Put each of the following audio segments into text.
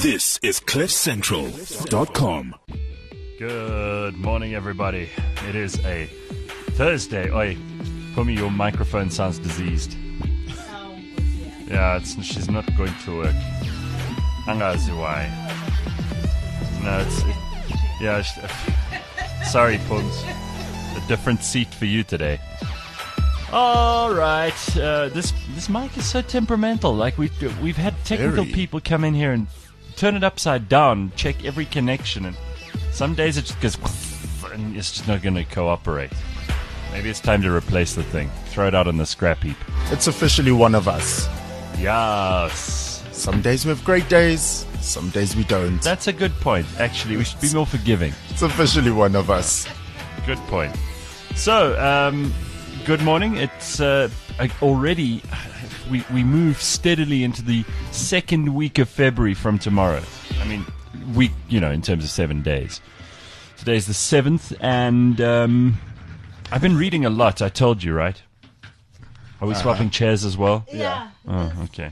This is CliffCentral.com. Good morning, everybody. It is a Thursday. Oi, Pumi, your microphone sounds diseased. Yeah, she's not going to work. Angazi why? No, sorry, Pums. A different seat for you today. All right, this mic is so temperamental. Like we've had technical people come in here and turn it upside down, check every connection, and some days it just goes and it's just not going to cooperate. Maybe it's time to replace the thing. Throw it out on the scrap heap. It's officially one of us. Yes. Some days we have great days, some days we don't. That's a good point. Actually, we should be more forgiving. It's officially one of us. Good point. So, good morning. It's already, we move steadily into the second week of February from tomorrow. I mean, week, in terms of 7 days. Today's the 7th, and I've been reading a lot. I told you, right? Are we swapping chairs as well? Yeah. Oh, okay.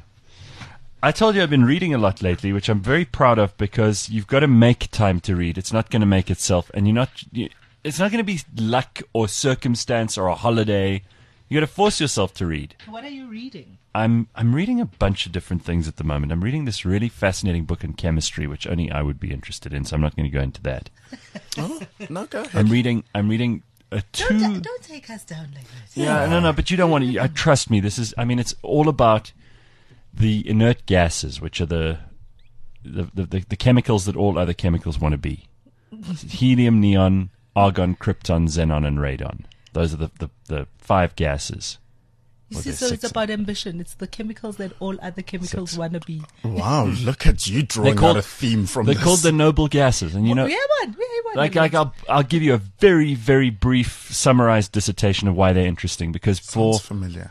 I told you I've been reading a lot lately, which I'm very proud of because you've got to make time to read. It's not going to make itself, and it's not going to be luck or circumstance or a holiday. You got to force yourself to read. What are you reading? I'm reading a bunch of different things at the moment. I'm reading this really fascinating book in chemistry, which only I would be interested in, so I'm not going to go into that. Oh, no, go ahead. I'm reading a two. Don't take us down like that. Yeah, no, but you don't want to. Trust me. It's all about the inert gases, which are the chemicals that all other chemicals want to be. Helium, neon, argon, krypton, xenon, and radon. Those are the 5 gases. You see, so it's about ambition. It's the chemicals that all other chemicals want to be. Wow, look at you drawing out a theme from this. They're called the noble gases. And we have one. Like I'll give you a very, very brief summarized dissertation of why they're interesting. Because Sounds familiar.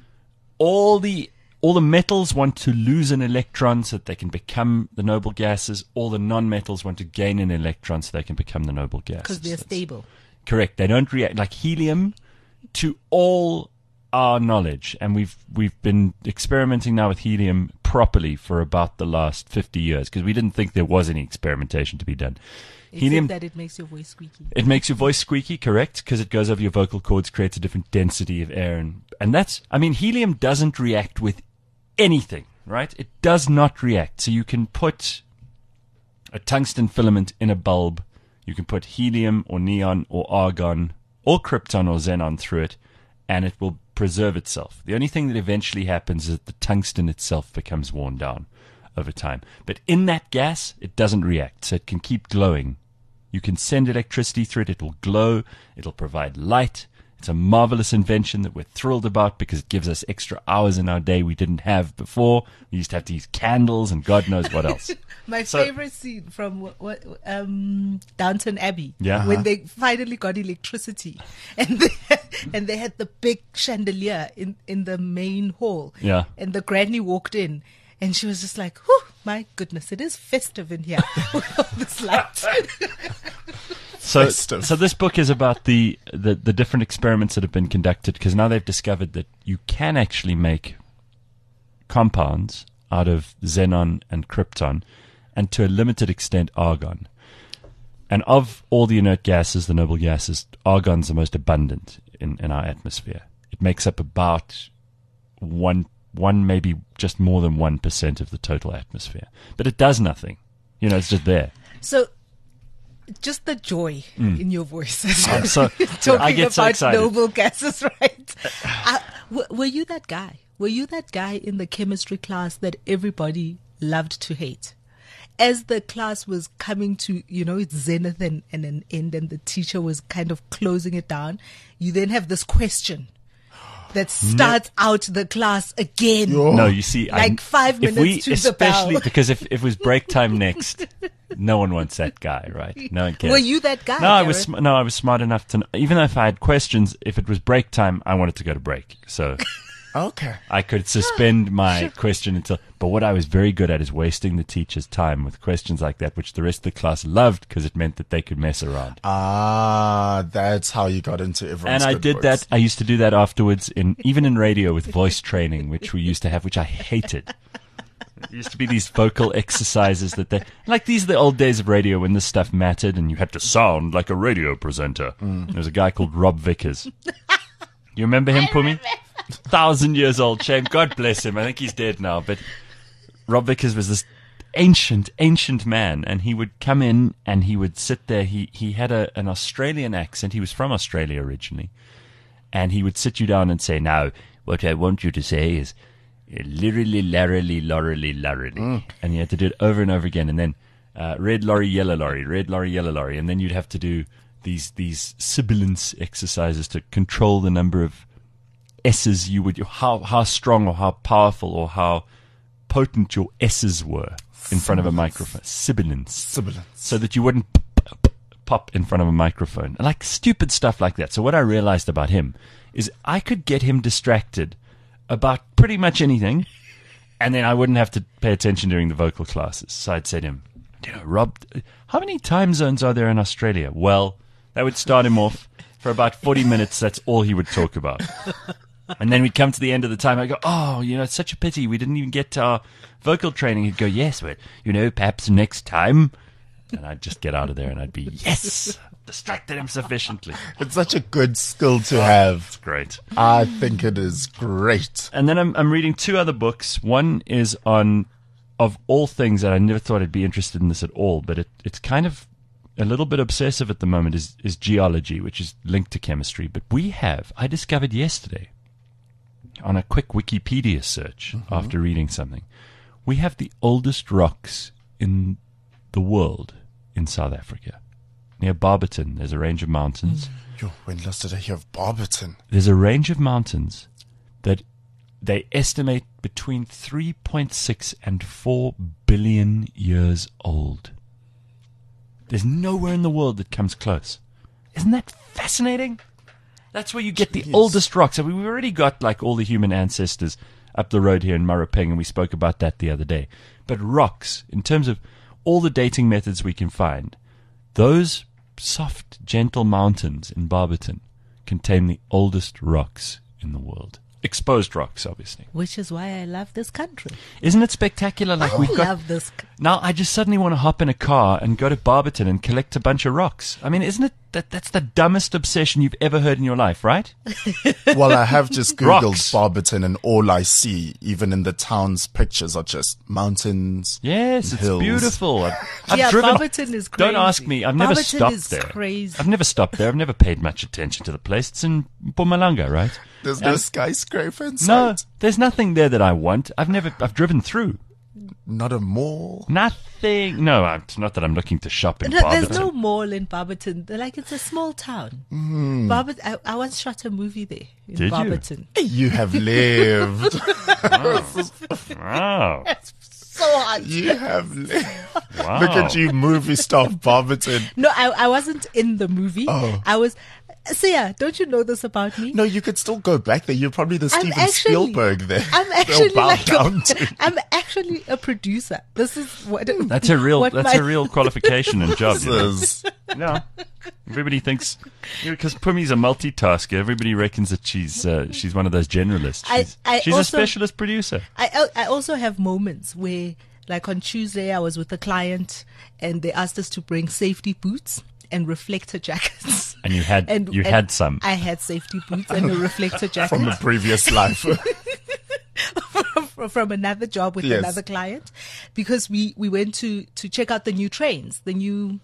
All the metals want to lose an electron so that they can become the noble gases. All the non-metals want to gain an electron so they can become the noble gases. Because they're stable. Correct. They don't react like helium to all our knowledge, and we've been experimenting now with helium properly for about the last 50 years because we didn't think there was any experimentation to be done. Except that it makes your voice squeaky. It makes your voice squeaky, correct? Because it goes over your vocal cords, creates a different density of air, and helium doesn't react with anything, right? It does not react. So you can put a tungsten filament in a bulb. You can put helium or neon or argon or krypton or xenon through it, and it will preserve itself. The only thing that eventually happens is that the tungsten itself becomes worn down over time. But in that gas, it doesn't react, so it can keep glowing. You can send electricity through it. It will glow. It'll provide light. It's a marvelous invention that we're thrilled about because it gives us extra hours in our day we didn't have before. We used to have to use candles and God knows what else. My favorite scene from Downton Abbey, Yeah. when they finally got electricity, and they had the big chandelier in the main hall, Yeah. and the granny walked in, and she was just like, "Whew, my goodness, it is festive in here with all this light." So this book is about the different experiments that have been conducted because now they've discovered that you can actually make compounds out of xenon and krypton and to a limited extent argon. And of all the inert gases, the noble gases, argon's the most abundant in our atmosphere. It makes up about one maybe just more than 1% of the total atmosphere. But it does nothing. It's just there. So just the joy in your voice So talking I get so about excited. noble gases, right? Were you that guy? Were you that guy in the chemistry class that everybody loved to hate? As the class was coming to, its zenith and an end, and the teacher was kind of closing it down, you then have this question that starts out the class again. No, you see, like 5 minutes to the bell. Especially because if it was break time next, no one wants that guy, right? No one cares. Were you that guy? No, I was smart enough to. Even if I had questions, if it was break time, I wanted to go to break. So Okay. I could suspend my question until. But what I was very good at is wasting the teacher's time with questions like that, which the rest of the class loved because it meant that they could mess around. Ah, that's how you got into everyone's And I good did books. that. I used to do that afterwards, even in radio with voice training, which we used to have, which I hated. used to be these vocal exercises like these are the old days of radio when this stuff mattered and you had to sound like a radio presenter. There was a guy called Rob Vickers. You remember him, Pumi? 1,000 years old, shame. God bless him. I think he's dead now. But Rob Vickers was this ancient man, and he would come in and he would sit there. He had an Australian accent. He was from Australia originally. And he would sit you down and say, now, what I want you to say is, lirily, larily, lorily, lorily. And you had to do it over and over again. And then red lorry, yellow lorry, red lorry, yellow lorry. And then you'd have to do these sibilance exercises to control the number of S's you would, how strong or how powerful or how potent your S's were in front of a microphone. Sibilance. So that you wouldn't pop in front of a microphone. Like stupid stuff like that. So what I realized about him is I could get him distracted about pretty much anything, and then I wouldn't have to pay attention during the vocal classes. So I'd say to him, Rob, how many time zones are there in Australia? Well, that would start him off for about 40 minutes. That's all he would talk about. And then we'd come to the end of the time. I go, it's such a pity we didn't even get to our vocal training. He'd go, yes, but, perhaps next time. And I'd just get out of there and I'd be, yes, distracted him sufficiently. It's such a good skill to have. It's great. I think it is great. And then I'm reading 2 other books. One is on, of all things that I never thought I'd be interested in this at all, but it's kind of a little bit obsessive at the moment, is geology, which is linked to chemistry. But I discovered yesterday, on a quick Wikipedia search after reading something, we have the oldest rocks in the world in South Africa. Near Barberton, there's a range of mountains. When last did I hear of Barberton? There's a range of mountains that they estimate between 3.6 and 4 billion years old. There's nowhere in the world that comes close. Isn't that fascinating? That's where you get the oldest rocks. I mean, we've already got like all the human ancestors up the road here in Marapeng, and we spoke about that the other day. But rocks, in terms of all the dating methods we can find, those soft, gentle mountains in Barberton contain the oldest rocks in the world. Exposed rocks, obviously. Which is why I love this country. Isn't it spectacular? Like I love this. Now I just suddenly want to hop in a car and go to Barberton and collect a bunch of rocks. I mean, isn't it that's the dumbest obsession you've ever heard in your life, right? Well, I have just Googled Rocks. Barberton, and all I see, even in the town's pictures, are just mountains. Yes, it's hills. beautiful. I've Yeah, driven. Barberton is crazy. Don't ask me. I've never Barberton stopped is there. Crazy. I've never stopped there. I've never paid much attention to the place. It's in Mpumalanga, right? There's no skyscraper in No, sight. there's nothing there that I want. I've driven through. Not a mall. Nothing. No, it's not that I'm looking to shop in No, Barberton. there's no mall in Barberton. Like, it's a small town. Barberton. I once shot a movie there in Did you? Barberton. You have lived. Wow. So hot. You have lived. Wow. Look at you, movie star Barberton. No, I wasn't in the movie. Oh. I was. Sia, don't you know this about me? No, you could still go back there. You're probably the Steven actually- Spielberg there. I'm They'll actually bow like down to. I'm actually a producer. This is what That's a real. what That's my- a real qualification and job. You know? This is- No, everybody thinks because Pumi's a multitasker. Everybody reckons that she's one of those generalists. She's a also- specialist producer. I also have moments where, like on Tuesday, I was with a client and they asked us to bring safety boots and reflector jackets. And you had some. I had safety boots and a reflector jacket from a previous life. from another job with Yes. another client, because we went to check out the new trains, the new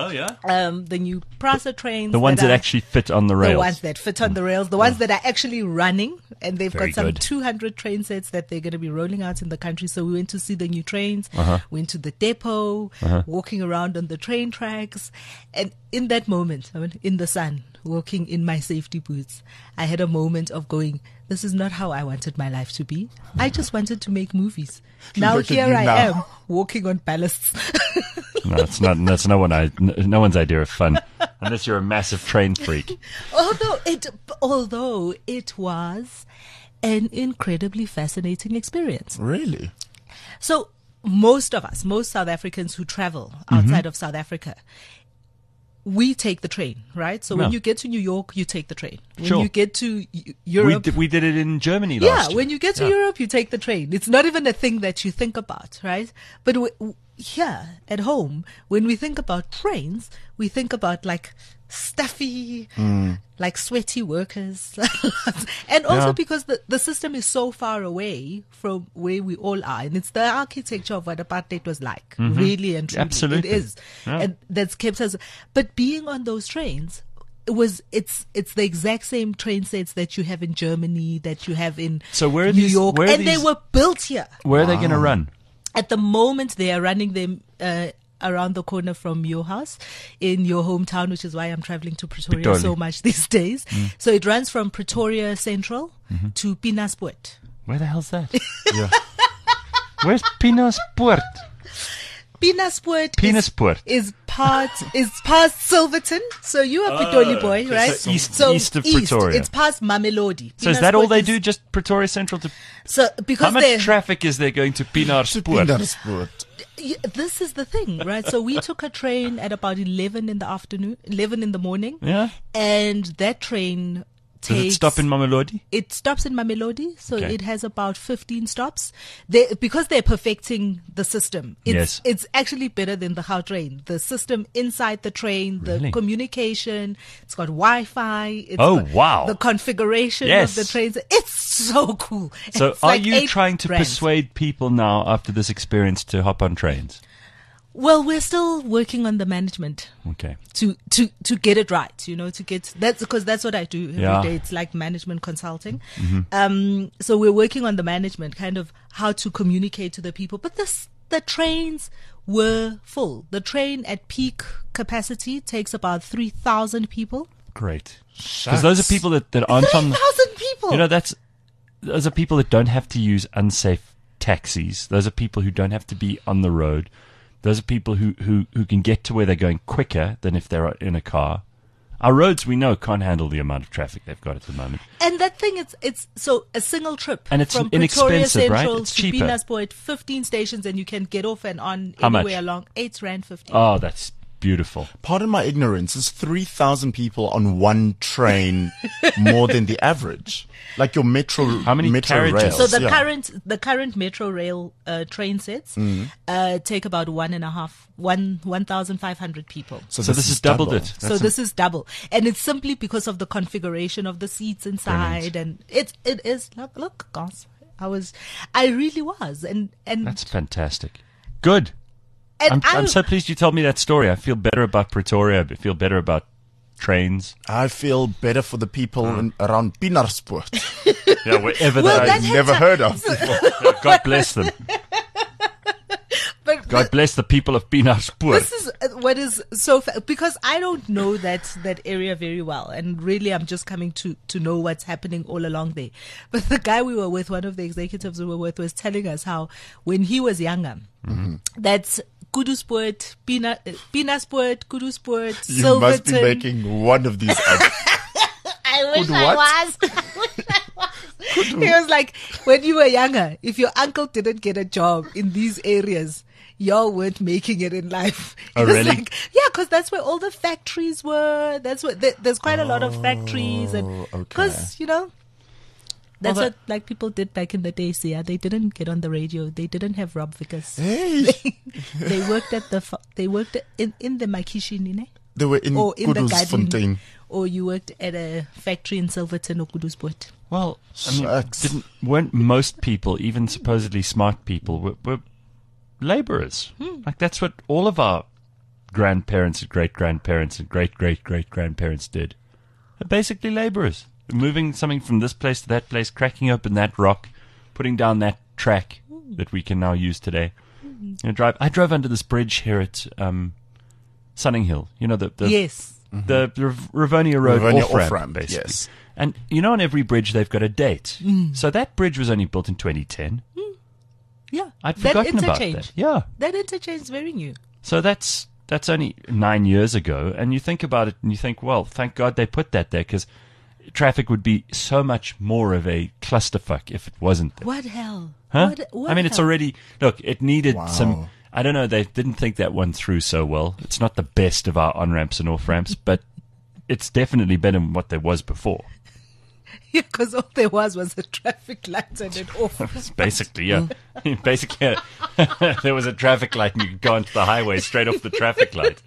Prasa trains, The ones that are- actually fit on the rails. The ones that fit on the rails, the ones that are actually running, and they've Very got some good. 200 train sets that they're going to be rolling out in the country. So we went to see the new trains, went to the depot, walking around on the train tracks. And in that moment, I mean, in the sun, walking in my safety boots, I had a moment of going, this is not how I wanted my life to be. I just wanted to make movies. Now Look at here you I now. am, walking on ballasts. No, it's not. That's no one's idea of fun, unless you're a massive train freak. Although it was an incredibly fascinating experience. Really? So most South Africans who travel outside of South Africa, we take the train, right? So No. when you get to New York, you take the train. When Sure. you get to Europe, We did it in Germany yeah, last year. when you get to Yeah. Europe, you take the train. It's not even a thing that you think about, right? But here at home, when we think about trains, we think about like stuffy, like sweaty workers. And also Yeah. because the system is so far away from where we all are. And it's the architecture of what apartheid was like, really and truly. Absolutely. It is. Yeah. And that's kept us. But being on those trains, it's the exact same train sets that you have in Germany, that you have in So where are New these- York, where are and they these- were built here. Where are they going to run? At the moment, they are running them around the corner from your house in your hometown, which is why I'm traveling to Pretoria so much these days. So it runs from Pretoria Central to Pienaarspruit. Where the hell's that? Where's Pienaarspruit? Pienaarspruit is past Silverton. So you are Pitoli boy, right? so east of Pretoria. It's past Mamelodi. So is that all Pienaarspruit they is- do? Just Pretoria Central to? So How because much they're traffic is there going to Pienaarspruit? Pienaarspruit. this is the thing, right? So we took a train at about 11 in the afternoon, 11 in the morning. Yeah. And that train Does takes... it stop in Mamelodi? It stops in Mamelodi, so Okay. it has about 15 stops. Because they're perfecting the system. Yes. It's actually better than the train. The system inside the train, the Really? communication, it's got Wi-Fi. It's Oh, got wow. The configuration Yes. of the trains. It's so cool. So It's are like you 8 trying to grand. persuade people now after this experience to hop on trains? Well, we're still working on the management. Okay. to get it right, to get that's because that's what I do every day. Yeah. It's like management consulting. So we're working on the management, kind of how to communicate to the people. But the trains were full. The train at peak capacity takes about 3,000 people. Great. Because those are people that aren't on. 3,000 people. Those are people that don't have to use unsafe taxis. Those are people who don't have to be on the road. Those are people who can get to where they're going quicker than if they're in a car. Our roads, we know, can't handle the amount of traffic they've got at the moment. And that thing, it's so a single trip And it's from Pretoria inexpensive, right? Central It's to cheaper. Pienaarspruit, 15 stations, and you can get off and on How much? anywhere along. 8 Rand 50. Oh, that's beautiful. Pardon my ignorance. Is 3,000 people on one train more than the average? Like your metro, How many metro carriages? rails. So the yeah. current metro rail train sets take about 1,500 people. So this has doubled double. it. So this is double, and it's simply because of the configuration of the seats inside, and it is look, guys, I really was, and That's fantastic. Good. and I'm so pleased you told me that story. I feel better about Pretoria. I feel better about trains. I feel better for the people around Pienaarspruit. Yeah, wherever Well, they that- I've never heard of. God bless them. but God bless the people of Pienaarspruit. this is what is so because I don't know that area very well, and really I'm just coming to know what's happening all along there. But the guy we were with, one of the executives we were with, was telling us how when he was younger, that's Kuduspruit, Pienaarspruit, Kuduspruit, You Silverton. must be making one of these up. I wish Kudu I what? was. He was like, when you were younger, if your uncle didn't get a job in these areas, y'all weren't making it in life. Oh, It was really? Like, yeah, because that's where all the factories were. That's what there's quite a lot of factories, and okay. because that's Well, what like people did back in the day. So yeah, they didn't get on the radio. They didn't have Rob Vickers. Hey, They worked at in the Makishini, ne? they were in Or in the garden, Kudusfontein. or you worked at a factory in Silverton or Kuduspruit. Well, I mean, Shucks. weren't most people, even supposedly smart people, were laborers? Like that's what all of our grandparents and great-grandparents and great-great-great-grandparents did. They're basically laborers. Moving something from this place to that place, cracking open that rock, putting down that track that we can now use today. I drove under this bridge here at Sunninghill. You know, the Yes. the Rivonia Road Rivonia off-ramp, off-ramp, basically. yes. And on every bridge they've got a date. So that bridge was only built in 2010. Yeah. I'd That forgotten about interchange. that. Yeah. That interchange is very new. So that's only 9 years ago. And you think about it and you think, well, thank God they put that there because traffic would be so much more of a clusterfuck if it wasn't there. What hell? Huh? What I mean, it's hell? already, look, it needed Wow. some I don't know. They didn't think that one through so well. It's not the best of our on-ramps and off-ramps, but it's definitely better than what there was before. Yeah, because all there was a traffic light and an off. It's basically, yeah. Basically, there was a traffic light and you could go onto the highway straight off the traffic light.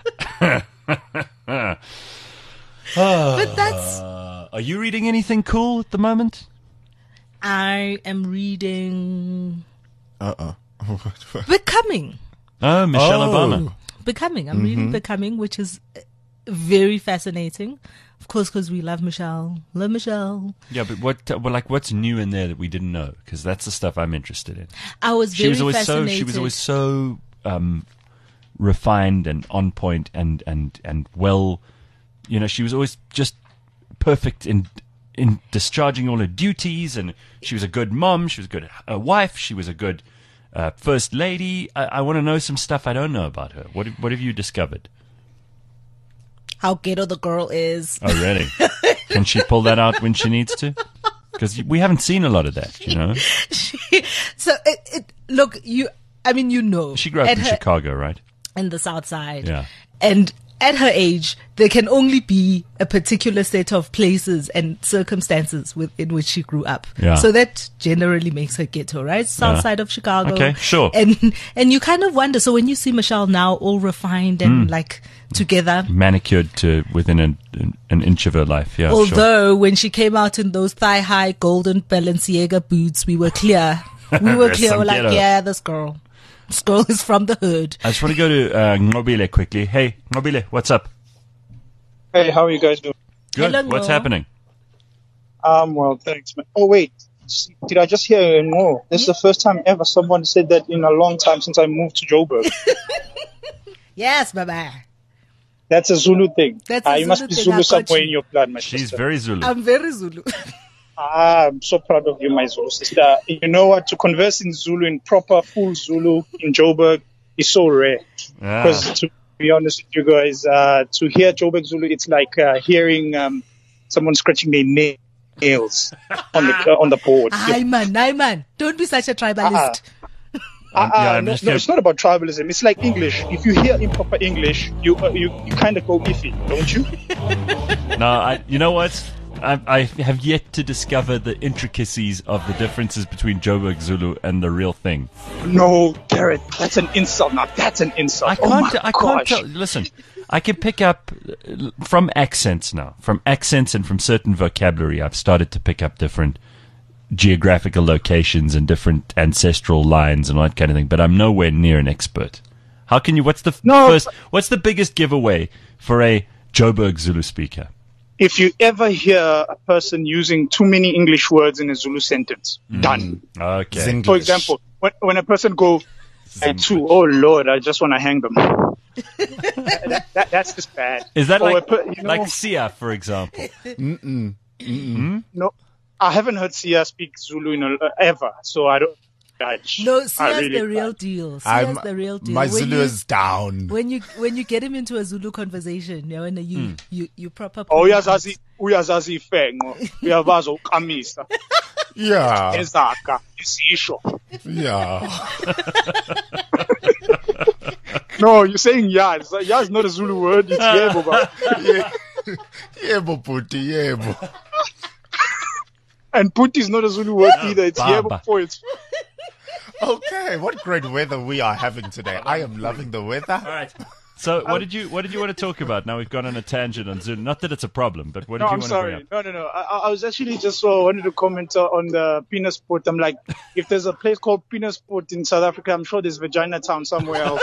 But that's... Are you reading anything cool at the moment? I am reading Uh-uh. Becoming. Oh, Michelle Obama. Becoming. I'm reading Becoming, which is very fascinating. Of course, because we love Michelle. Love Michelle. Yeah, but what's new in there that we didn't know? Because that's the stuff I'm interested in. I was very fascinated. She was always so refined and on point and well. You know, she was always just perfect in discharging all her duties, and she was a good mom. She was a good wife. She was a good first lady. I want to know some stuff I don't know about her. What have you discovered? How ghetto the girl is. Oh, really? Can she pull that out when she needs to? Because we haven't seen a lot of that, you know. Look, you know. She grew up in Chicago, right? In the South Side. Yeah. And at her age, there can only be a particular set of places and circumstances in which she grew up. Yeah. So that generally makes her ghetto, right? South side of Chicago. Okay, sure. And you kind of wonder, so when you see Michelle now all refined and like together. Manicured to within an inch of her life, yeah. Although when she came out in those thigh-high golden Balenciaga boots, we were clear. We're like, ghetto. yeah, this girl is from the hood. I just want to go to Ngobile quickly. Hey, Ngobile, what's up? Hey, how are you guys doing? Good. Hello, What's Ngo. happening? Well, thanks, man. Oh, wait. Did I just hear no? This is the first time ever someone said that in a long time since I moved to Joburg. Yes, bye-bye. That's a Zulu thing. That's a you must Zulu be thing, Zulu I got somewhere you. in your blood, my She's sister. very Zulu. I'm very Zulu. I'm so proud of you, my Zulu sister. You know what? To converse in Zulu, in proper full Zulu in Joburg is so rare. Ah. Because to be honest with you guys, to hear Joburg Zulu, it's like hearing someone scratching their nails on the board. Aye, man. Don't be such a tribalist. I'm No, just no, gonna- it's not about tribalism. It's like English. If you hear improper English, you kind of go iffy, don't you? No, you know what? I have yet to discover the intricacies of the differences between Joburg Zulu and the real thing. No, Garrett, that's an insult. Now that's an insult. I can't gosh. tell. Listen, I can pick up from accents now. From accents and from certain vocabulary, I've started to pick up different geographical locations and different ancestral lines and all that kind of thing. But I'm nowhere near an expert. How can you? What's the biggest giveaway for a Joburg Zulu speaker? If you ever hear a person using too many English words in a Zulu sentence, done. Okay. Zinglish. For example, when a person goes, to, oh Lord, I just want to hang them. That's just bad. Is that Or like like Sia, for example? No, I haven't heard Sia speak Zulu ever, so I don't judge. No, I Sia's really the real can't. deal. Sia's the real deal. My When Zulu you- is down. When you get him into a Zulu conversation, you know, you proper. Oh, uyazazi ifengo, uyabaza ukamisa, Yeah. ezaka, isisho. Yeah. No, you're saying yaz. Yaz is not a Zulu word. It's yebo. But- Yebo, puti, yebo. And puti is not a Zulu word either. It's Baba. yebo for it. Okay, what great weather we are having today. I am loving the weather. All right. So what did you want to talk about? Now we've gone on a tangent on Zulu. Not that it's a problem, but what did No, you I'm want to bring sorry. up? No. I was actually just wanted to comment on the penis port. I'm like, if there's a place called penis port in South Africa, I'm sure there's Vagina Town somewhere else.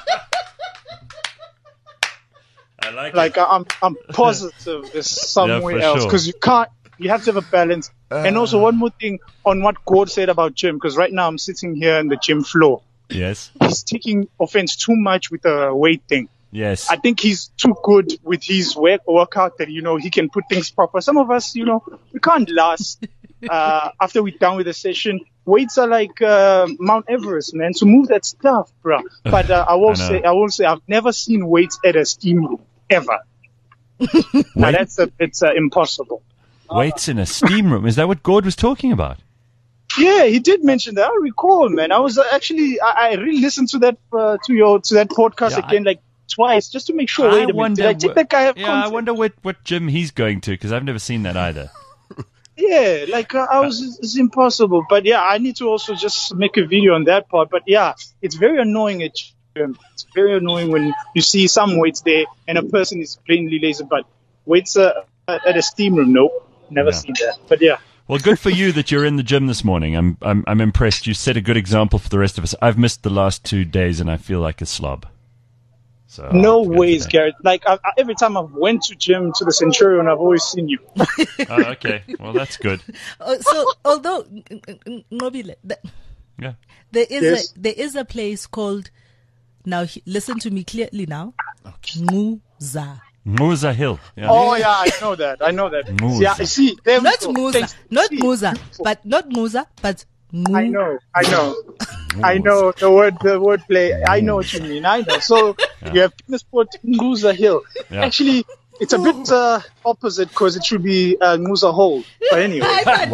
I like Like I'm positive there's somewhere for else sure. because you have to have a balance. And also one more thing on what Gord said about gym, because right now I'm sitting here on the gym floor. Yes. He's taking offense too much with the weight thing. Yes. I think he's too good with his workout that, he can put things proper. Some of us, we can't last after we're done with the session. Weights are like Mount Everest, man. So move that stuff, bro. But I will say, I've never seen weights at a steam room, ever. Now it's impossible. Weights in a steam room. Is that what Gord was talking about? Yeah, he did mention that. I recall, man. I was actually, I re-listened to that to that podcast Yeah, again, like twice, just to make sure. Wait a minute, did I take that guy? I wonder what gym he's going to, because I've never seen that either. Yeah, like I was, it's impossible. But yeah, I need to also just make a video on that part. But yeah, it's very annoying at gym. It's very annoying when you see some weights there and a person is plainly lazy. But weights at a steam room, nope, never seen that. But yeah. Well, good for you that you're in the gym this morning. I'm impressed. You set a good example for the rest of us. I've missed the last 2 days and I feel like a slob. So No I'll have to go ways, today. Garrett. Like every time I've went to gym to the Centurion, I've always seen you. Oh, okay. Well, that's good. So, although Nobile, Yeah. Yes. there is a place called, now listen to me clearly now, Muza. Muza Hill. Yeah. Oh yeah, I know that. Muza. Yeah, see, there we Not go. Muza, Thanks. not See, Muza, but not Muza, but I know. I know the word play. I know what you mean. I know. So you have tennis court Nguza Hill. Yeah. Actually, it's a bit opposite because it should be Nguza Hole. But anyway, Ivan,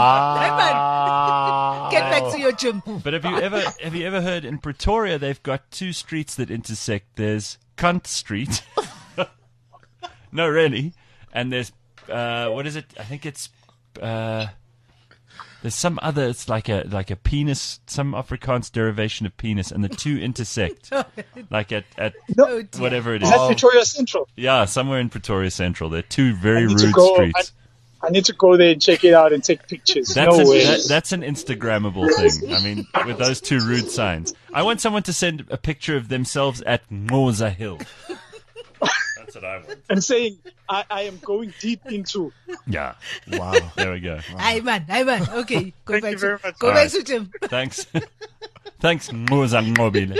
Wow. get back to your gym. But have you ever heard in Pretoria they've got 2 streets that intersect? There's Cunt Street. No, really. And there's what is it? I think it's there's some other. It's like a penis, some Afrikaans derivation of penis, and the 2 intersect, like at Oh, dear. whatever it is is. that Victoria Central? Yeah, somewhere in Pretoria Central. They're 2 very need to rude go- streets. I need to go there and check it out and take pictures. That's no way. that's an Instagrammable thing. I mean, with those 2 rude signs. I want someone to send a picture of themselves at Moza Hill. That's what I want. And saying, I am going deep into. Yeah. Wow. There we go. Ivan, okay, go Thank back you very to much. go All back right. to gym. Thanks. Thanks, Moza Mobile.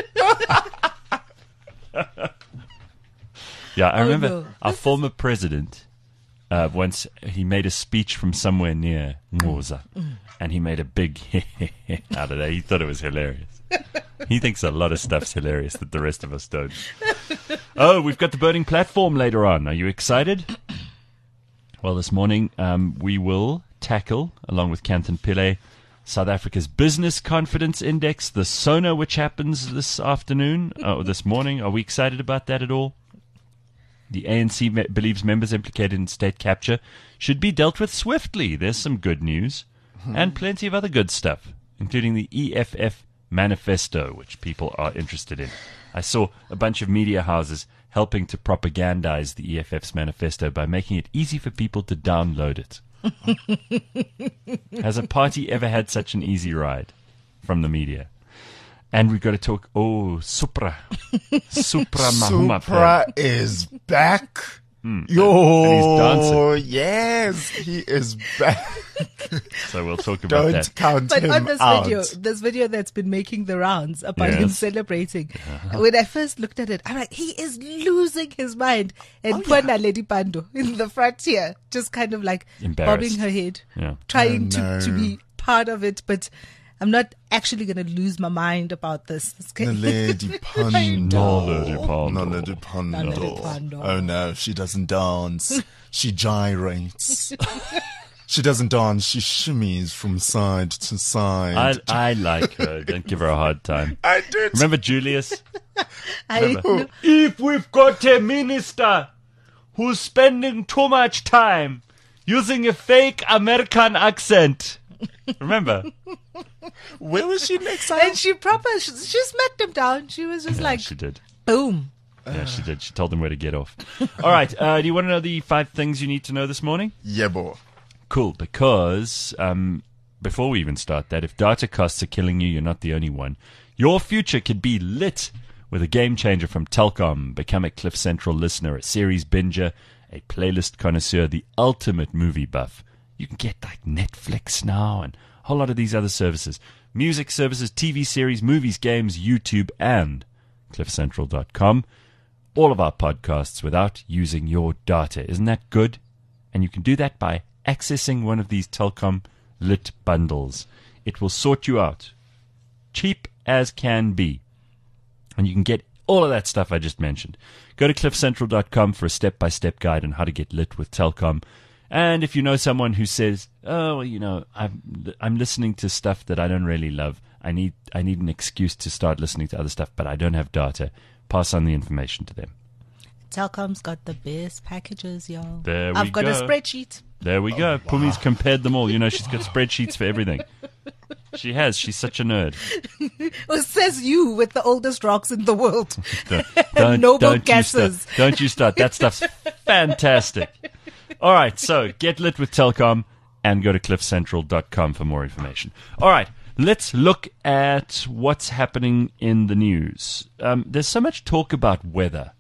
Yeah, I remember no. our former president, once he made a speech from somewhere near Moza, and he made a big out of that. He thought it was hilarious. He thinks a lot of stuff's hilarious that the rest of us don't. Oh, we've got the burning platform later on. Are you excited? Well, this morning we will tackle, along with Kanthan Pillay, South Africa's Business Confidence Index, the SONA, which happens this afternoon, or this morning. Are we excited about that at all? The ANC believes members implicated in state capture should be dealt with swiftly. There's some good news and plenty of other good stuff, including the EFF manifesto, which people are interested in. I saw a bunch of media houses helping to propagandize the EFF's manifesto by making it easy for people to download it. Has a party ever had such an easy ride from the media? And we've got to talk, Supra Mahuma. Supra is back. And he's dancing. Yes, he is back. So we'll talk about Don't that. count But him on this out. video that's been making the rounds about him Yes. celebrating. When I first looked at it, I'm like, he is losing his mind. And Pwana Lady Pando in the front here, just kind of like Embarrassed. bobbing her head, Yeah. trying Oh, to no. be part of it. But I'm not actually going to lose my mind about this. It's The kind Lady Pando. No, Lady Pando. No, Lady Pando. No, Lady Pando. Oh no, she doesn't dance. She gyrates. She doesn't dance. She shimmies from side to side. I like her. Don't give her a hard time. I did. Remember Julius? I, If we've got a minister who's spending too much time using a fake American accent. Remember? Where was she next time? and she smacked him down. She was just Yeah, like, she did. boom. Yeah, she did. She told them where to get off. All right. Do you want to know the 5 things you need to know this morning? Yeah, boy. Cool, because before we even start that, if data costs are killing you, you're not the only one. Your future could be lit with a game changer from Telkom. Become a Cliff Central listener, a series binger, a playlist connoisseur, the ultimate movie buff. You can get like Netflix now and a whole lot of these other services. Music services, TV series, movies, games, YouTube, and cliffcentral.com. All of our podcasts without using your data. Isn't that good? And you can do that by accessing one of these Telkom lit bundles. It will sort you out. Cheap as can be. And you can get all of that stuff I just mentioned. Go to cliffcentral.com for a step-by-step guide on how to get lit with Telkom. And if you know someone who says, "Oh, you know, I'm listening to stuff that I don't really love. I need an excuse to start listening to other stuff, but I don't have data," pass on the information to them. Telkom's got the best packages, y'all. There we I've got a go. spreadsheet. There we go. Pumi's compared them all. You know, she's got spreadsheets for everything. She has. She's such a nerd. Well, says you with the oldest rocks in the world. Don't Noble you gases. start. Don't you start. That stuff's fantastic. All right, so get lit with Telkom and go to cliffcentral.com for more information. All right, let's look at what's happening in the news. There's so much talk about weather.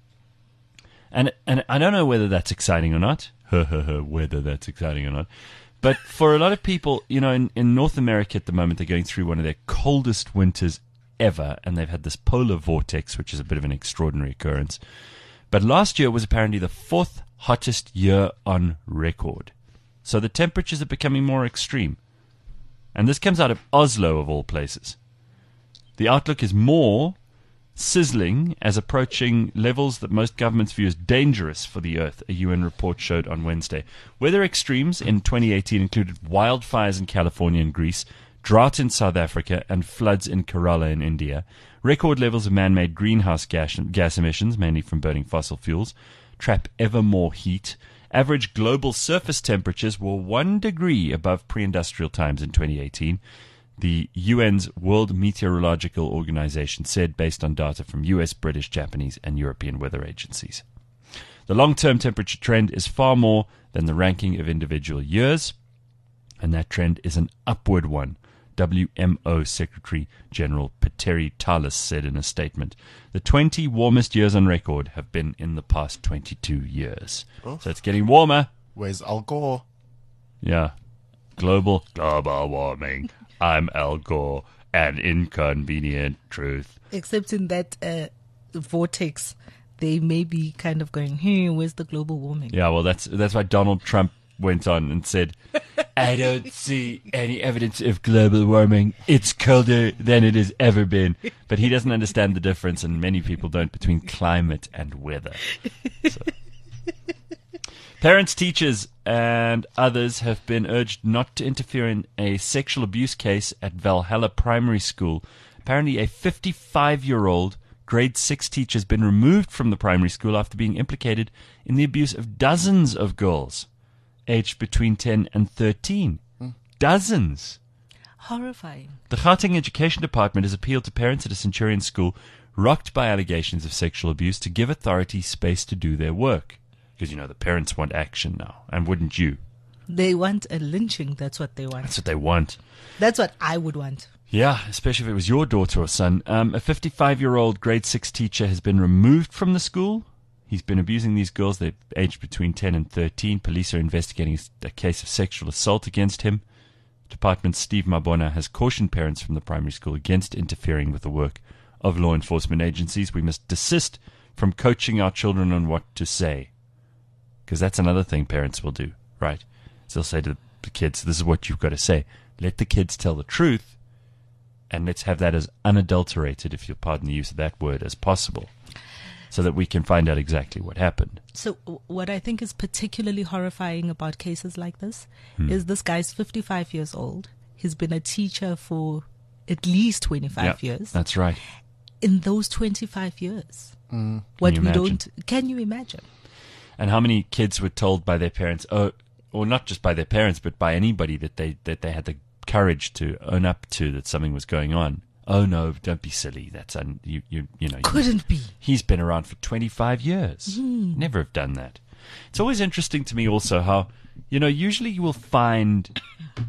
And I don't know whether that's exciting or not. Whether that's exciting or not. But for a lot of people, you know, in North America at the moment, they're going through one of their coldest winters ever, and they've had this polar vortex, which is a bit of an extraordinary occurrence. But last year was apparently the fourth hottest year on record. So the temperatures are becoming more extreme. And this comes out of Oslo, of all places. The outlook is more sizzling as approaching levels that most governments view as dangerous for the Earth, a UN report showed on Wednesday. Weather extremes in 2018 included wildfires in California and Greece, drought in South Africa, and floods in Kerala in India. Record levels of man-made greenhouse gas emissions, mainly from burning fossil fuels, trap ever more heat. Average global surface temperatures were 1 degree above pre-industrial times in 2018. The UN's World Meteorological Organization said, based on data from US, British, Japanese, and European weather agencies. The long-term temperature trend is far more than the ranking of individual years, and that trend is an upward one, WMO Secretary General Petteri Talas said in a statement. The 20 warmest years on record have been in the past 22 years. Oof. So it's getting warmer. Where's Al Gore? Yeah. Global warming. I'm Al Gore. An inconvenient truth. Except in that vortex, they may be kind of going, where's the global warming? Yeah, well, that's why Donald Trump went on and said, I don't see any evidence of global warming. It's colder than it has ever been. But he doesn't understand the difference, and many people don't, between climate and weather. So. Parents, teachers, and others have been urged not to interfere in a sexual abuse case at Valhalla Primary School. Apparently, a 55-year-old grade 6 teacher has been removed from the primary school after being implicated in the abuse of dozens of girls aged between 10 and 13. Dozens. Horrifying. The Gauteng Education Department has appealed to parents at a Centurion school rocked by allegations of sexual abuse to give authorities space to do their work. Because, you know, the parents want action now. And wouldn't you? They want a lynching. That's what they want. That's what they want. That's what I would want. Yeah, especially if it was your daughter or son. A 55-year-old grade 6 teacher has been removed from the school. He's been abusing these girls. They're aged between 10 and 13. Police are investigating a case of sexual assault against him. Department Steve Mabona has cautioned parents from the primary school against interfering with the work of law enforcement agencies. We must desist from coaching our children on what to say. Because that's another thing parents will do, right? So they'll say to the kids, this is what you've got to say. Let the kids tell the truth, and let's have that as unadulterated, if you'll pardon the use of that word, as possible, so that we can find out exactly what happened. So what I think is particularly horrifying about cases like this is this guy's 55 years old. He's been a teacher for at least 25 years. That's right. In those 25 years, Can you imagine? And how many kids were told by their parents, or not just by their parents, but by anybody that they had the courage to own up to that something was going on? Oh no, don't be silly. That's you know. Couldn't be. He's been around for 25 years. Never have done that. It's always interesting to me also how, you know, usually you will find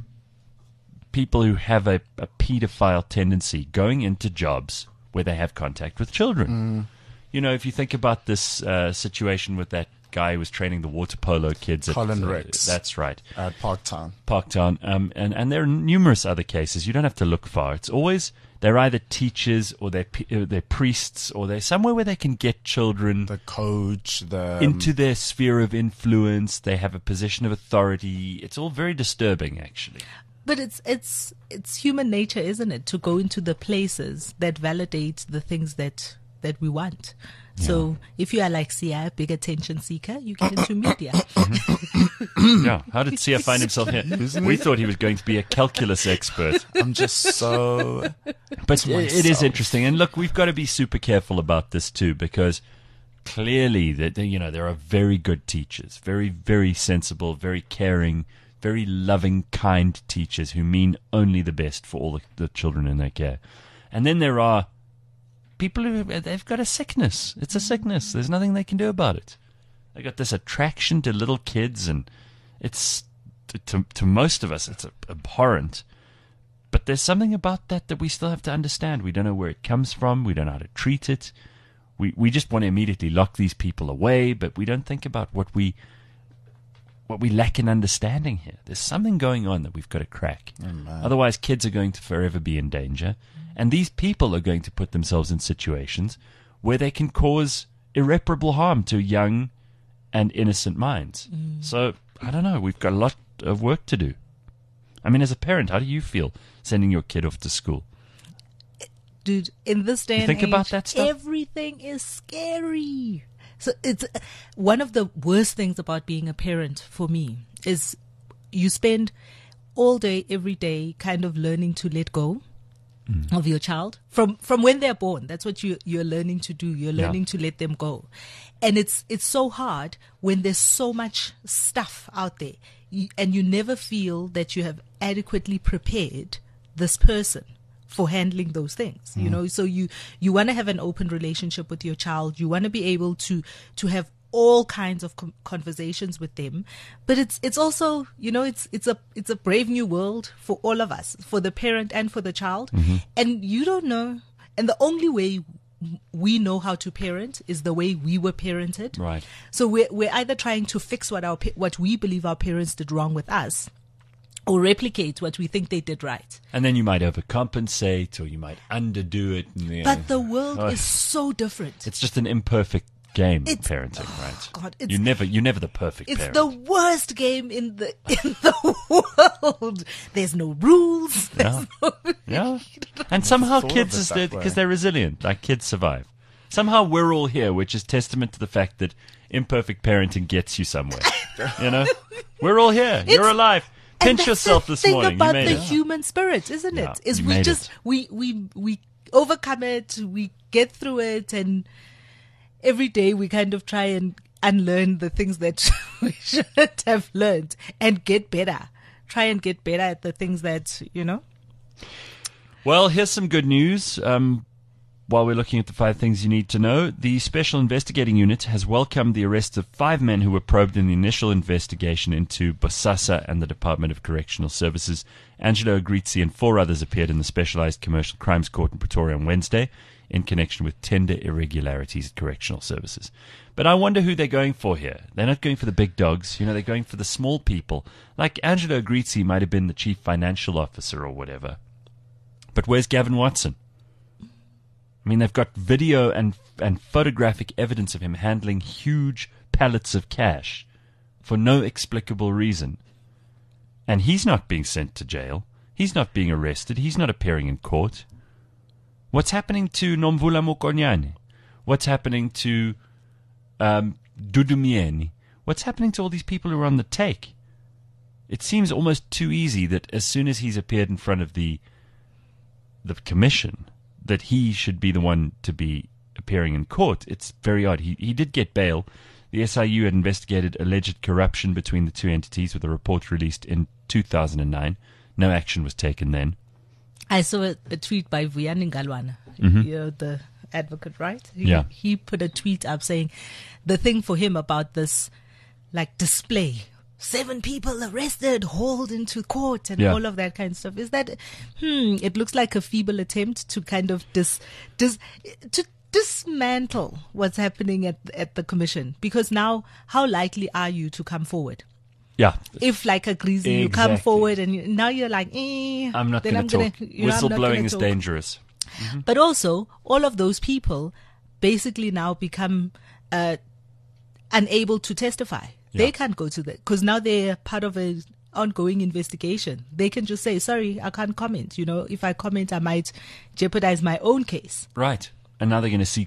people who have a pedophile tendency going into jobs where they have contact with children. You know, if you think about this situation with that guy who was training the water polo kids at Colin Rex. That's right. At Parktown. And there are numerous other cases. You don't have to look far. It's always, they're either teachers or they're priests, or they're somewhere where they can get children. The coach, into their sphere of influence. They have a position of authority. It's all very disturbing, actually. But it's human nature, isn't it, to go into the places that validate the things that that we want. So if you are like Sia, a big attention seeker, you get into media. Yeah. How did Sia find himself here? We thought he was going to be a calculus expert. I'm just so. But it is interesting. And look, we've got to be super careful about this too, because clearly there are very good teachers, very, very sensible, very caring, very loving, kind teachers who mean only the best for all the children in their care. And then there are people they've got a sickness. It's a sickness. There's nothing they can do about it. They got this attraction to little kids, and it's to most of us it's abhorrent. But there's something about that we still have to understand. We don't know where it comes from. We don't know how to treat it. We just want to immediately lock these people away, but we don't think about what we lack in understanding here. There's something going on that we've got to crack. Otherwise, kids are going to forever be in danger. And these people are going to put themselves in situations where they can cause irreparable harm to young and innocent minds. So, I don't know. We've got a lot of work to do. I mean, as a parent, how do you feel sending your kid off to school? Dude, in this day and think age, about that stuff? Everything is scary. So it's one of the worst things about being a parent for me is you spend all day, every day kind of learning to let go of your child from when they're born. That's what you're learning to do. You're learning to let them go. And it's so hard when there's so much stuff out there and you never feel that you have adequately prepared this person for handling those things, so you want to have an open relationship with your child. You want to be able to have all kinds of conversations with them, but it's also, it's a brave new world for all of us, for the parent and for the child. And you don't know. And the only way we know how to parent is the way we were parented. Right. So we're either trying to fix what we believe our parents did wrong with us, or replicate what we think they did right. And then you might overcompensate, or you might underdo it. But the world is so different. It's just an imperfect game, parenting, right? God, you're never the perfect it's parent. It's the worst game in the world. There's no rules. Yeah. And somehow kids, because they're resilient, like kids survive. Somehow we're all here, which is testament to the fact that imperfect parenting gets you somewhere. We're all here. You're alive. Pinch yourself this morning. That's the thing about the human spirit, isn't it? Is we overcome it, we get through it, and every day we kind of try and unlearn the things that we shouldn't have learned and get better. Try and get better at the things that, Well, here's some good news. While we're looking at the 5 things you need to know, the Special Investigating Unit has welcomed the arrest of 5 men who were probed in the initial investigation into Bosasa and the Department of Correctional Services. Angelo Agrizzi and 4 others appeared in the Specialized Commercial Crimes Court in Pretoria on Wednesday in connection with tender irregularities at correctional services. But I wonder who they're going for here. They're not going for the big dogs. They're going for the small people. Like Angelo Agrizzi might have been the chief financial officer or whatever. But where's Gavin Watson? I mean, they've got video and photographic evidence of him handling huge pallets of cash for no explicable reason. And he's not being sent to jail. He's not being arrested. He's not appearing in court. What's happening to Nomvula Mokonyane? What's happening to Dudumieni? What's happening to all these people who are on the take? It seems almost too easy that as soon as he's appeared in front of the commission, that he should be the one to be appearing in court. It's very odd. He did get bail. The SIU had investigated alleged corruption between the 2 entities with a report released in 2009. No action was taken then. I saw a tweet by Vuyani Ngalwana, the advocate, right? He put a tweet up saying the thing for him about this display, 7 people arrested, hauled into court, and all of that kind of stuff, is that it looks like a feeble attempt to kind of dismantle what's happening at the commission. Because now, how likely are you to come forward? Yeah. If like a greasy, you come forward and now you're like, I'm not going to talk. Whistleblowing is dangerous. Mm-hmm. But also, all of those people basically now become unable to testify. Yeah. They can't go to that because now they're part of an ongoing investigation. They can just say, sorry, I can't comment. If I comment, I might jeopardize my own case. Right. And now they're going to seek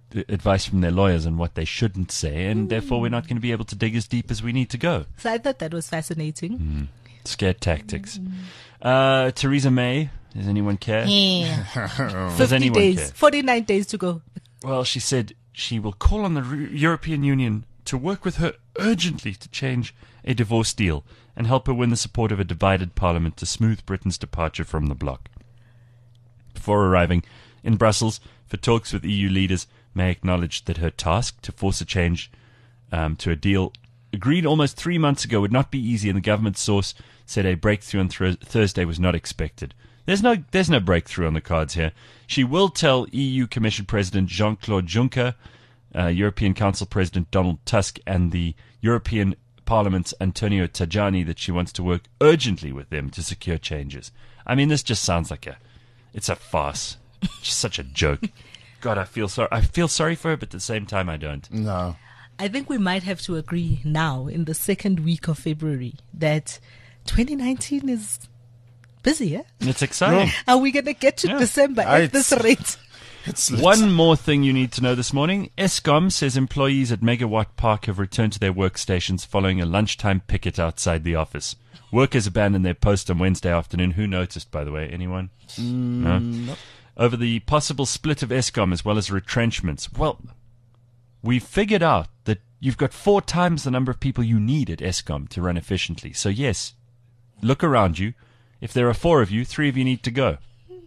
advice from their lawyers on what they shouldn't say, and therefore we're not going to be able to dig as deep as we need to go. So I thought that was fascinating. Scared tactics. Theresa May, does anyone care? Yeah. Does 50 anyone days, care? 49 days to go. Well, she said she will call on the European Union to work with her urgently to change a divorce deal and help her win the support of a divided parliament to smooth Britain's departure from the bloc. Before arriving in Brussels for talks with EU leaders, May acknowledged that her task to force a change to a deal agreed almost 3 months ago would not be easy, and the government source said a breakthrough on Thursday was not expected. There's no breakthrough on the cards here. She will tell EU Commission President Jean-Claude Juncker, European Council President Donald Tusk, and the European Parliament's Antonio Tajani that she wants to work urgently with them to secure changes. I mean, this just sounds like it's a farce. Just such a joke. God, I feel sorry for her, but at the same time, I don't. No. I think we might have to agree now in the second week of February that 2019 is busy, eh? It's exciting. Are we going to get to December at this rate? One more thing you need to know this morning. Eskom says employees at Megawatt Park have returned to their workstations following a lunchtime picket outside the office. Workers abandoned their post on Wednesday afternoon. Who noticed, by the way? Anyone? No? Nope. Over the possible split of Eskom as well as retrenchments. Well, we figured out that you've got 4 times the number of people you need at Eskom to run efficiently. So yes, look around you. If there are 4 of you, 3 of you need to go.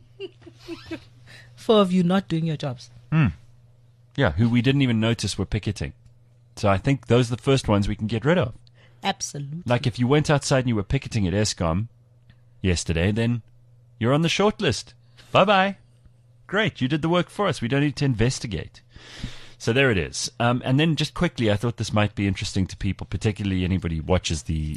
4 of you not doing your jobs. Yeah, who we didn't even notice were picketing. So I think those are the first ones we can get rid of. Absolutely. Like if you went outside and you were picketing at Eskom yesterday, then you're on the short list. Bye-bye. Great, you did the work for us. We don't need to investigate. So there it is. And then just quickly, I thought this might be interesting to people, particularly anybody who watches the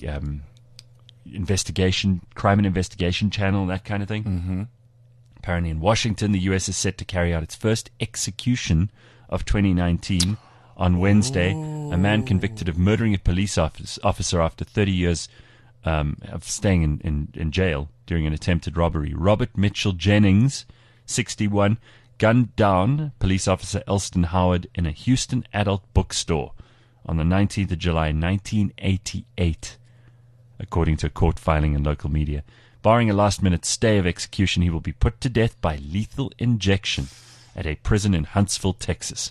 crime and investigation channel, that kind of thing. Mm-hmm. Apparently in Washington, the U.S. is set to carry out its first execution of 2019 on Wednesday. A man convicted of murdering a police officer after 30 years of staying in jail during an attempted robbery. Robert Mitchell Jennings, 61, gunned down police officer Elston Howard in a Houston adult bookstore on the 19th of July, 1988, according to a court filing in local media. Barring a last-minute stay of execution, he will be put to death by lethal injection at a prison in Huntsville, Texas.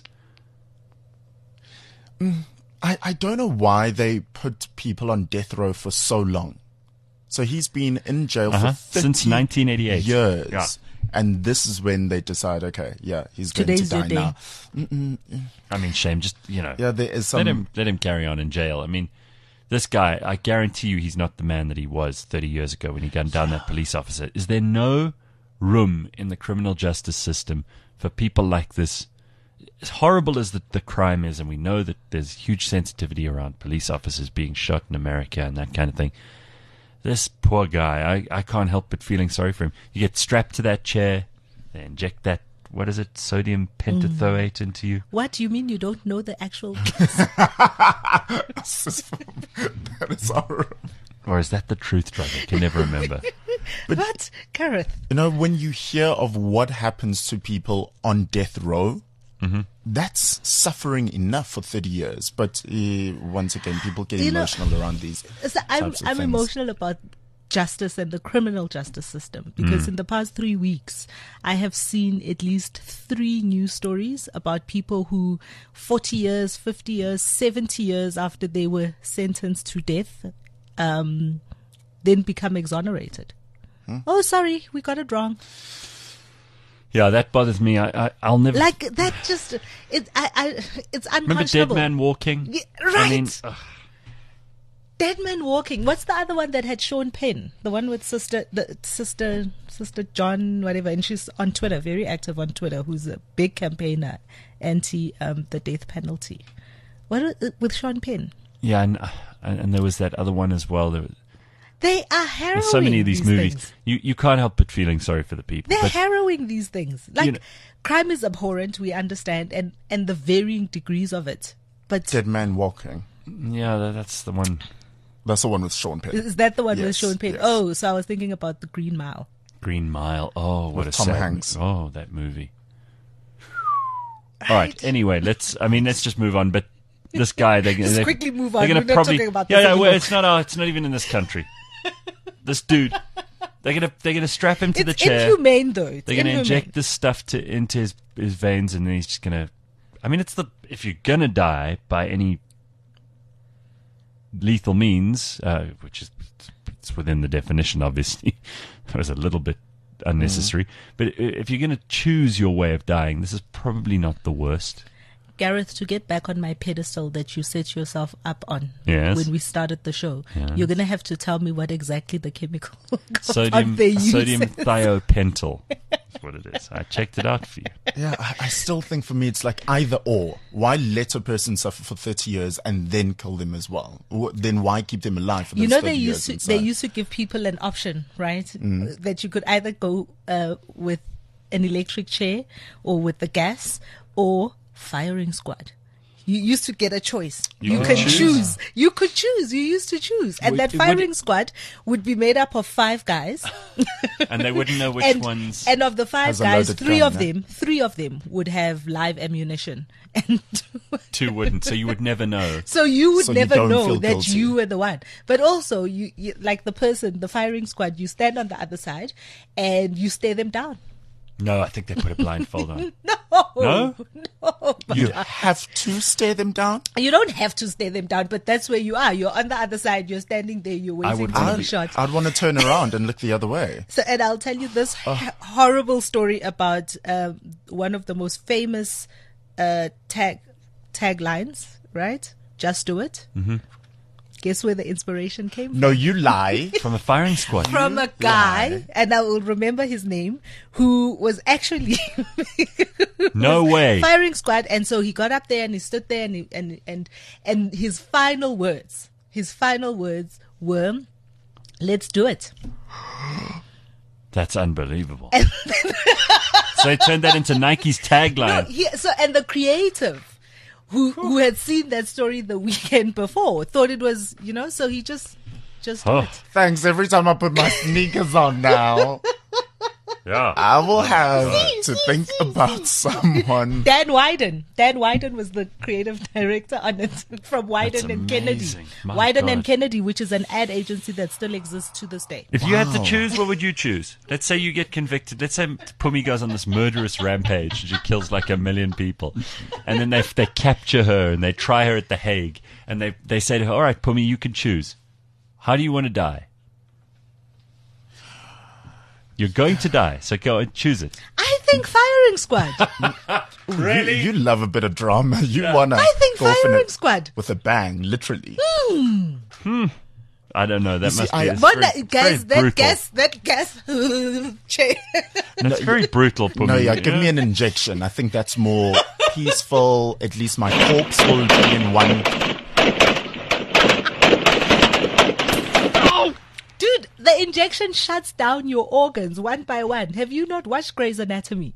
I don't know why they put people on death row for so long. So he's been in jail for 30 since 1988 years. Yeah. And this is when they decide, okay, yeah, he's going to die now. I mean, shame. Just, Yeah, there is some... Let him carry on in jail. I mean, this guy, I guarantee you he's not the man that he was 30 years ago when he gunned down that police officer. Is there no room in the criminal justice system for people like this? As horrible as the crime is, and we know that there's huge sensitivity around police officers being shot in America and that kind of thing. This poor guy, I can't help but feeling sorry for him. You get strapped to that chair, they inject that, what is it, sodium pentathoate into you. What? You mean you don't know the actual... That is horrible. Or is that the truth drug? I can never remember. But, Gareth... You know, when you hear of what happens to people on death row, that's suffering enough for 30 years. But once again, people get emotional around these so I'm things. emotional about justice and the criminal justice system because in the past 3 weeks, I have seen at least 3 news stories about people who 40 years, 50 years, 70 years after they were sentenced to death, then become exonerated. Oh, sorry, we got it wrong. Yeah, that bothers me. I'll never like that. Just it's unconscionable. Remember Dead Man Walking? Yeah, right. I mean, Dead Man Walking. What's the other one that had Sean Penn? The one with sister John whatever, and she's on Twitter, very active on Twitter. Who's a big campaigner anti the death penalty. What with Sean Penn? Yeah, and there was that other one as well. They are harrowing. There's so many of these movies. Things. You can't help but feeling sorry for the people. They're harrowing, these things. Like, crime is abhorrent, we understand, and the varying degrees of it. But Dead Man Walking. Yeah, that's the one. That's the one with Sean Penn. Is that the one with Yes, Sean Penn? yes. Oh, so I was thinking about the Green Mile. Green Mile. Oh, what With a Tom sad Hanks. Oh, that movie. All right. Anyway, let's just move on. But this guy, Just quickly move on. They're gonna We're not probably, talking about yeah, this yeah. Well, anymore. it's not even in this country. This dude, they're gonna strap him to the It's chair. inhumane, though. It's They're gonna inhumane. inject this stuff into his veins, and then he's just gonna. I mean, if you're gonna die by any lethal means, which is it's within the definition, obviously. That was a little bit unnecessary. But if you're going to choose your way of dying, this is probably not the worst. Gareth, to get back on my pedestal that you set yourself up on Yes. when we started the show, Yes. you're going to have to tell me what exactly the chemical Sodium compound they use. thiopental is what it is. I checked it out for you. Yeah, I still think for me it's like either or. Why let a person suffer for 30 years and then kill them as well? Then why keep them alive for those You know, 30 they years used to inside? give people an option, right? Mm. That you could either go with an electric chair or with the gas or firing squad. You used to get a choice. You You could can choose. choose. You could choose. You used to choose. And that firing squad would be made up of 5 guys. And they wouldn't know which and, ones. and of the 5 Has a guys, loaded 3 gun, of yeah? them, 3 of them would have live ammunition. And 2 wouldn't. So you would never know. so you would So you never don't know feel that guilty. you were the one. But also, you like the firing squad, you stand on the other side and you stare them down. No, I think they put a blindfold on. No. No? No. You have to stare them down? You don't have to stare them down, but that's where you are. You're on the other side. You're standing there. You're waiting would to wanna be be- shot. I'd want to turn around and look the other way. So, and I'll tell you this horrible story about one of the most famous taglines, right? Just do it. Mm-hmm. Guess where the inspiration came from? No, you lie. From a firing squad. From a guy, and I will remember his name, who was actually No way. firing squad. And so he got up there and he stood there and his final words were, "Let's do it." That's unbelievable. So they turned that into Nike's tagline. And the creative who had seen that story the weekend before thought it was, so he just did Oh, it. Thanks every time I put my sneakers on now. yeah. I will have to think about someone. Dan Wyden was the creative director on it from Wyden That's and Kennedy. amazing. My Wyden and God. Kennedy, which is an ad agency that still exists to this day. If you had to Wow. choose, what would you choose? Let's say you get convicted. Let's say Pumi goes on this murderous rampage and she kills like 1 million people. And then they capture her and they try her at The Hague. And they say to her, all right, Pumi, you can choose. How do you want to die? You're going to die, so go and choose it. I think firing squad. Really? You love a bit of drama. You wanna I think go off in firing it squad. with a bang, literally. I don't know. That see, must be. I- it's But very- guys, very that gas chair. That's very brutal, Pumi. No, yeah, you give know? me an injection. I think that's more peaceful. At least my corpse will be in one. Dude, the injection shuts down your organs one by one. Have you not watched Grey's Anatomy?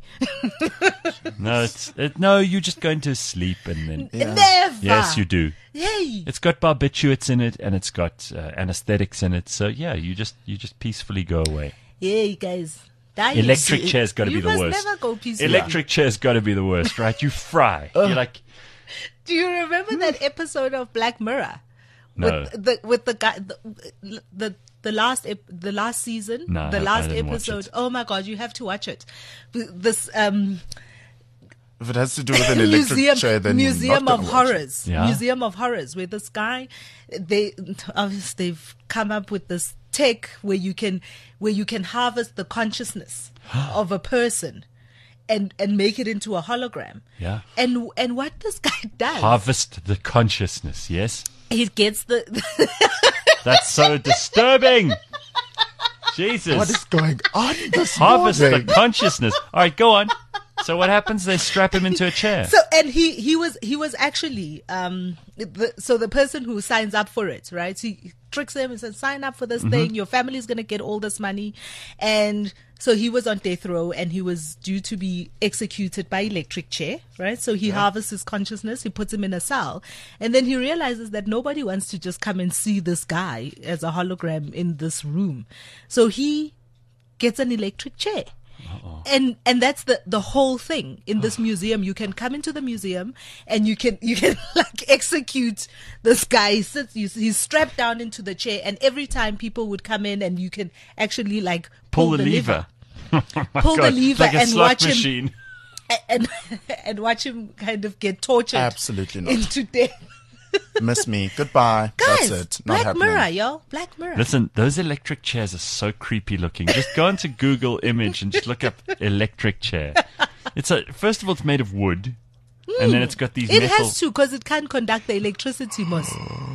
No, you just go into sleep and then. Never. Yes, you do. Yay. It's got barbiturates in it and it's got anesthetics in it. So yeah, you just peacefully go away. Yay, guys. Dying. Electric chair's got to You be the must worst. never go peacefully. Electric chair's got to be the worst, right? You fry. You're like, Do you remember that episode of Black Mirror? No. With the guy, the last season, No, the I last didn't watch episode. it. Oh my God, you have to watch it. This If it has to do with an electric chair, then Museum not of gonna watch it. Horrors. Yeah. Museum of Horrors, where this guy, they've come up with this tech where you can harvest the consciousness of a person and make it into a hologram. Yeah. And what this guy does, harvest the consciousness, yes? he gets the That's so disturbing. Jesus. What is going on this Harvest morning? the consciousness. All right, go on. So what happens? They strap him into a chair. So, and he was actually the person who signs up for it, right? He tricks them and says, sign up for this thing. Your family's gonna get all this money, and so he was on death row and he was due to be executed by electric chair, right? So he harvests his consciousness, he puts him in a cell, and then he realizes that nobody wants to just come and see this guy as a hologram in this room, so he gets an electric chair. And that's the whole thing in this museum. You can come into the museum and you can like execute this guy. He's strapped down into the chair, and every time people would come in, and you can actually like Pull the lever. Pull the lever like a and slot watch machine. him and watch him kind of get tortured. Absolutely not. Into death. Miss me. Goodbye. Guys, That's it. Not Black happening. Mirror, yo. Black Mirror. Listen, those electric chairs are so creepy looking. Just go onto Google Image and just look up electric chair. First of all, it's made of wood, and then it's got these It metal. has to, because it can't conduct the electricity, Moss.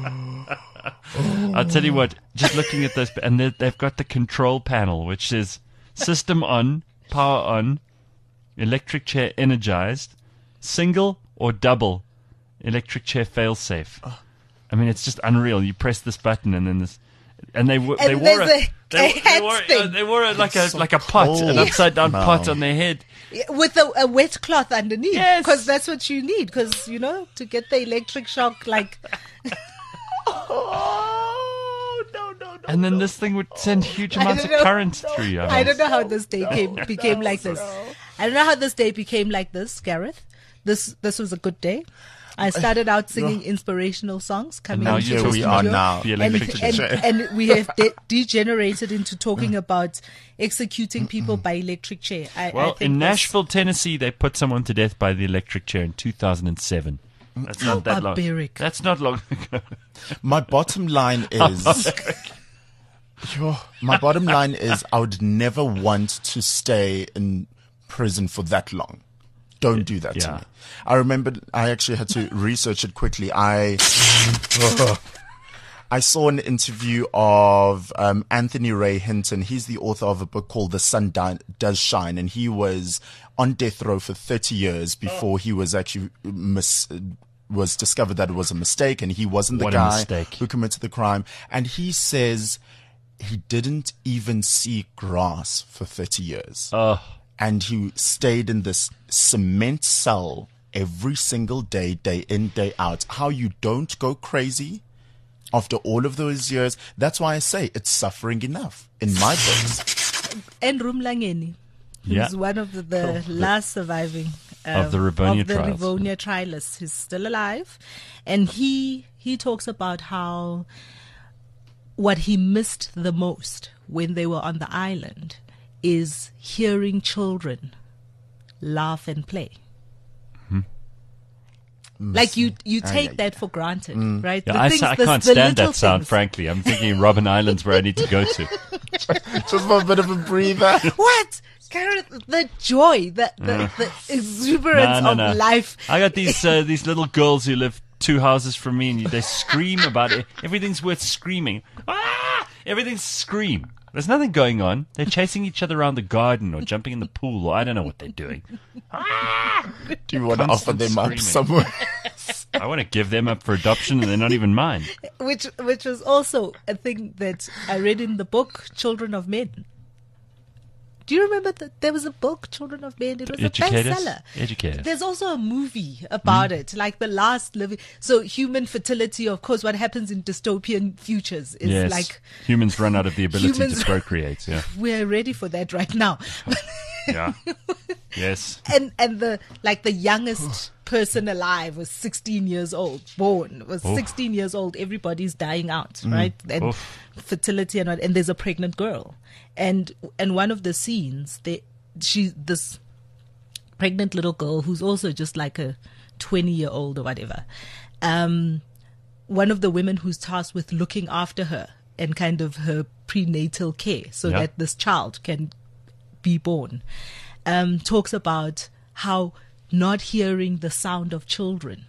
I'll tell you what. Just looking at this, and they've got the control panel, which says system on, power on, electric chair energized, single or double, electric chair fail safe. I mean, it's just unreal. You press this button, and then this, and they wore there's a hat thing. They wore it like a pot, an cold. upside down No. pot on their head. With a wet cloth underneath. Yes. Because that's what you need. Because, to get the electric shock, like... Oh, no. And then this thing would send huge amounts of don't know. current through you. I don't know how this day became like this. I don't know how this day became like this, Gareth. This was a good day. I started out singing inspirational songs coming now into you're the Here we talking are studio. now. The And, electric chair. and we have degenerated into talking about executing people by electric chair. I Well, think in this- Nashville, Tennessee, they put someone to death by the electric chair in 2007. That's How not that barbaric. long. That's not long ago. My bottom line is... My bottom line is I would never want to stay in prison for that long. Don't do that to Yeah. me. I remember I actually had to research it quickly. I saw an interview of Anthony Ray Hinton. He's the author of a book called The Sun Does Shine, and he was on death row for 30 years before he was actually was discovered that it was a mistake, and he wasn't the What a guy mistake. who committed the crime. And he says he didn't even see grass for 30 years. Oh, And he stayed in this cement cell every single day, day in, day out. How you don't go crazy after all of those years, that's why I say it's suffering enough in my books. And Rumlangeni, who's Yeah. one of the last surviving Of the Rivonia trials. Rivonia trialists. He's still alive, and he talks about how what he missed the most when they were on the island is hearing children laugh and play. Like you take that for granted, right? yeah, I can't stand that sound, frankly. I'm thinking Robben Island's where I need to go to. Just for a bit of a breather. What? Gareth, the joy, the exuberance No. of life. I got these little girls who live 2 houses from me, and they scream about it. Everything's worth screaming. Ah! Everything's scream. There's nothing going on. They're chasing each other around the garden or jumping in the pool, or I don't know what they're doing. Do you want to offer Constant them up screaming. somewhere? I want to give them up for adoption, and they're not even mine. Which was also a thing that I read in the book Children of Men. Do you remember that there was a book, Children of Men? It was Educators? a bestseller. Educators. There's also a movie about it, like The Last Living. So human fertility, of course, what happens in dystopian futures is Yes, like humans run out of the ability Humans- to procreate. Yeah, we're ready for that right now. yeah, yes. and the youngest person alive was 16 years old, born was 16 years old. Everybody's dying out, right? And Oof. fertility and there's a pregnant girl, and one of the scenes, this pregnant little girl who's also just like a 20-year-old or whatever. One of the women who's tasked with looking after her and kind of her prenatal care so Yeah. that this child can be born, talks about how not hearing the sound of children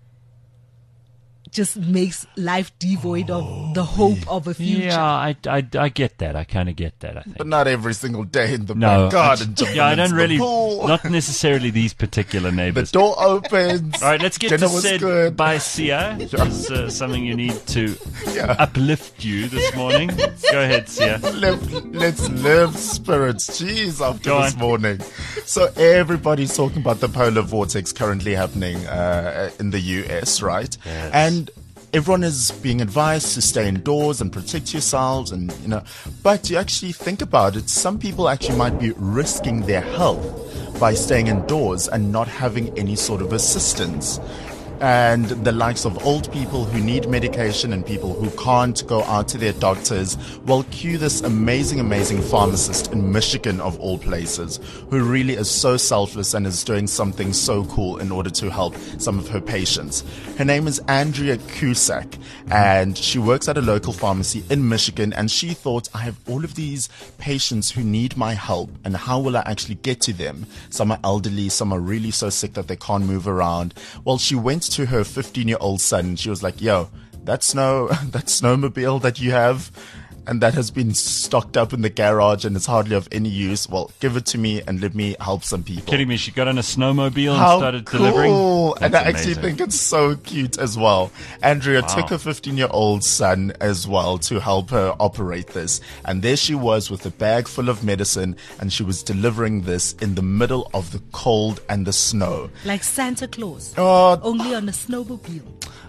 just makes life devoid of the hope of a future. Yeah, I get that. I kind of get that. I think. But not every single day in the No, back garden. yeah, I don't into the really. pool. Not necessarily these particular The neighbors. door opens. All right, let's get Dinner to was said good. by Sia. It's something you need to Yeah. uplift you this morning. Go ahead, Sia. Let's live spirits. Jeez, after Go this on. morning. So everybody's talking about the polar vortex currently happening in the US, right? Yes. And everyone is being advised to stay indoors and protect yourselves, and but you actually think about it, some people actually might be risking their health by staying indoors and not having any sort of assistance. And the likes of old people who need medication and people who can't go out to their doctors. Well, cue this amazing pharmacist in Michigan, of all places, who really is so selfless and is doing something so cool in order to help some of her patients. Her name is Andrea Cusack, and she works at a local pharmacy in Michigan, and she thought, I have all of these patients who need my help, and how will I actually get to them? Some are elderly, some are really so sick that they can't move around. Well, she went to her 15-year-old son, and she was like, yo, that snowmobile that you have and that has been stocked up in the garage and it's hardly of any use, well, give it to me and let me help some people. Kidding me? She got on a snowmobile and How started cool. delivering. And That's I actually amazing. think it's so cute as well. Andrea took her 15-year-old son as well to help her operate this. And there she was with a bag full of medicine, and she was delivering this in the middle of the cold and the snow. Like Santa Claus, Oh, only on a snowmobile.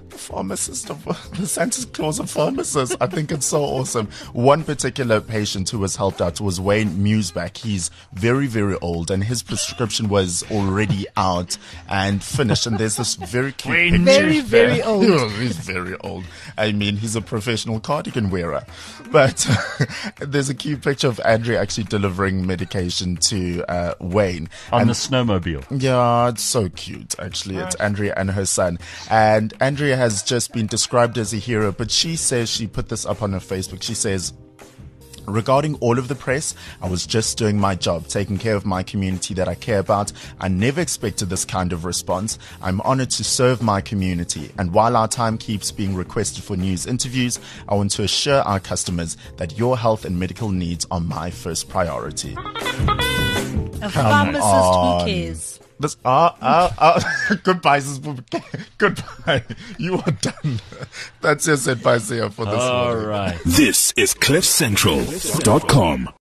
the Santa Claus of pharmacists. I think it's so awesome. One particular patient who was helped out was Wayne Musback. He's very, very old, and his prescription was already out and finished. And there's this very cute picture. Very, very old. He's very old. I mean, he's a professional cardigan wearer. But there's a cute picture of Andrea actually delivering medication to Wayne. On And the snowmobile. yeah, it's so cute, actually. It's Andrea and her son. And Andrea has just been described as a hero, but she says, she put this up on her Facebook, she says, regarding all of the press, I was just doing my job, taking care of my community that I care about. I never expected this kind of response. I'm honored to serve my community. And while our time keeps being requested for news interviews, I want to assure our customers that your health and medical needs are my first priority. A pharmacist on. who cares. This, goodbye, goodbye. You are done. That's your advice here for this All morning. right. This is CliffCentral.com.